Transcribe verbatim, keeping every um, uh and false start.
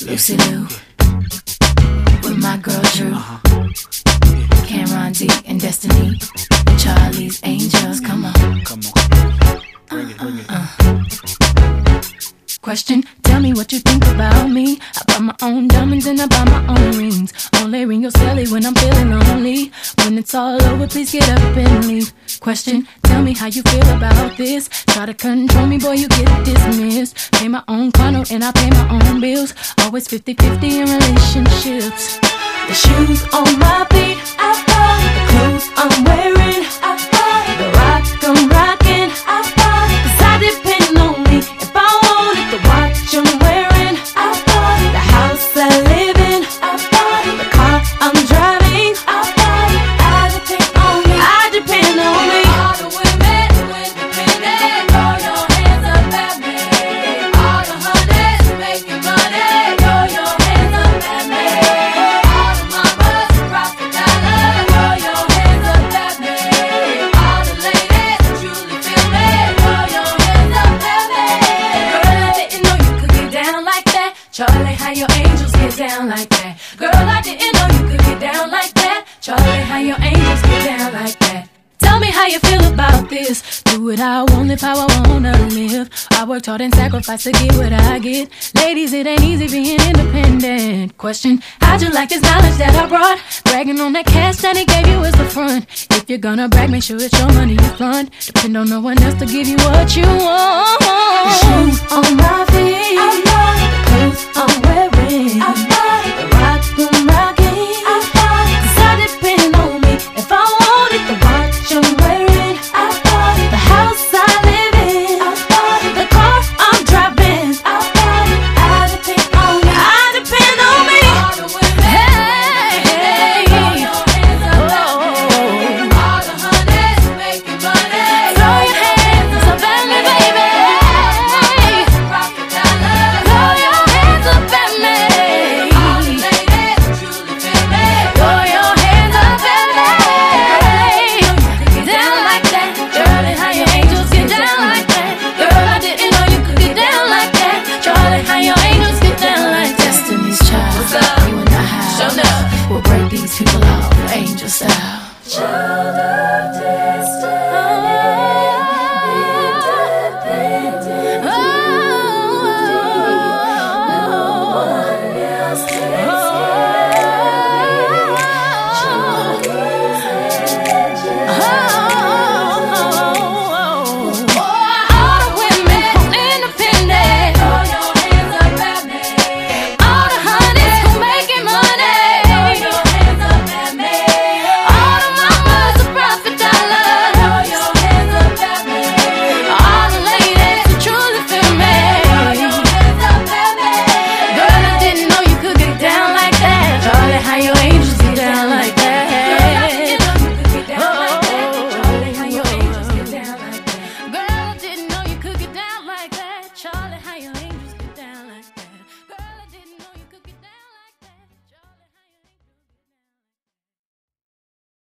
Lucy Lou, with my girl Drew, Cameron D and Destiny, Charlie's Angels. Come on, come on, bring it, bring it. Uh, uh. Question, tell me what you think about me. I buy my own diamonds and I buy my own rings. Only ring your celly when I'm feeling lonely. When it's all over, please get up and leave. Question, tell me how you feel about this. Try to control me, boy, you get dismissed. Pay my own condo and I pay my own bills. Always fifty-fifty in relationships. The shoes on my feet, I buy. The clothes I'm wearing, I buy. The rock I'm rocking, I buy. Cause I depend on me. If I wanted the watch I'm wearing, I buy. The house I live in, I buy. The car I'm driving, I buy. I depend on me, I depend on me. All the women who independent, throw your hands up at me. All the honeys who making money, throw your hands up at me. All the mamas who rock the dollar, throw your hands up at me. All the ladies who truly feel me, throw your hands up at me. Girl, I didn't know you could get down like that. Charlie, how your angels get down like that. Girl, I didn't know you could get down like that. Charlie, how your angels get down like that. Tell me how you feel about this. Do what I want, live how I wanna live. I worked hard and sacrificed to get what I get. Ladies, it ain't easy being independent. Question, how'd you like this knowledge that I brought? Bragging on that cash that he gave you is the front. If you're gonna brag, make sure it's your money you fund. Depend on no one else to give you what you want. The shoes on my feet,